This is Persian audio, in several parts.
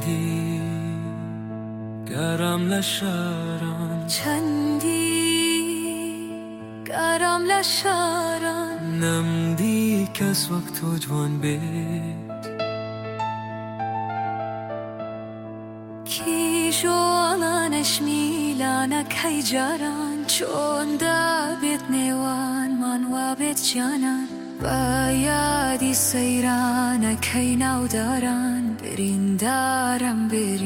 چندی گرم لشاران چندی گرم لشاران نمدی کس وقت جوان بید کی جوالانش میلانه کی جاران چون دابت نیوان من وابت جانان با یادی سیرانه کی نو دارن بریندارم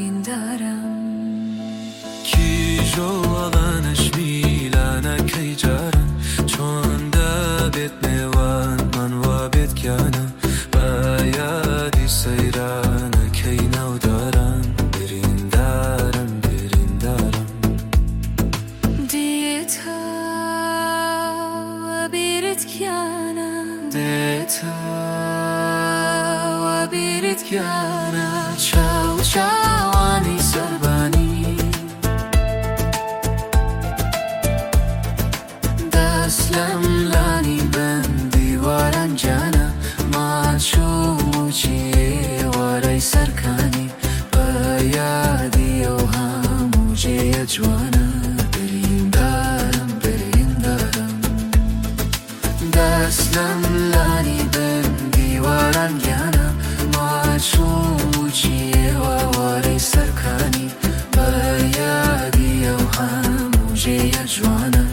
کی جوالانش میلانه کی جاران چون دابت نیوان من وابت جانان با یادی سیرانه کی نو دارن بریندارم دیتا و بیرت کیانا دیتا و بیرت کیانا چاوانی سربانی دستلم لانی بندی وارن جانا ما چوچی وارای سرکانی با یادی و هموجی جوانا دستلم لانی بندی وارن جانا ما چوچی وارای سرکانی با یادی و هموجی جوانا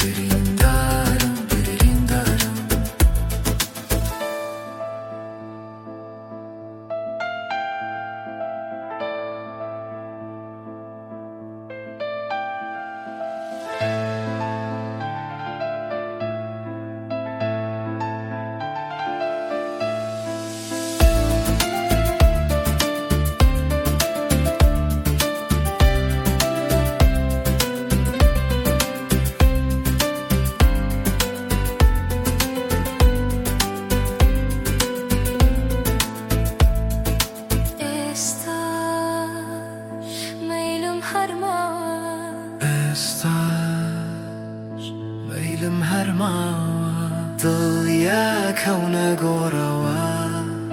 میلم هر ما دل یک کون گوروا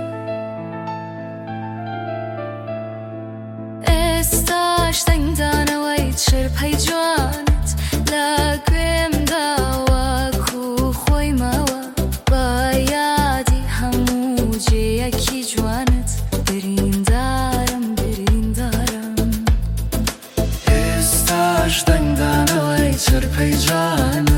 استاش دنگدانه وی چرپی جوانت لگویم داوا کو خوی ماوا با یادی هموجی یکی جوانت بریندارم استاش دنگدانه وی چرپی جوانت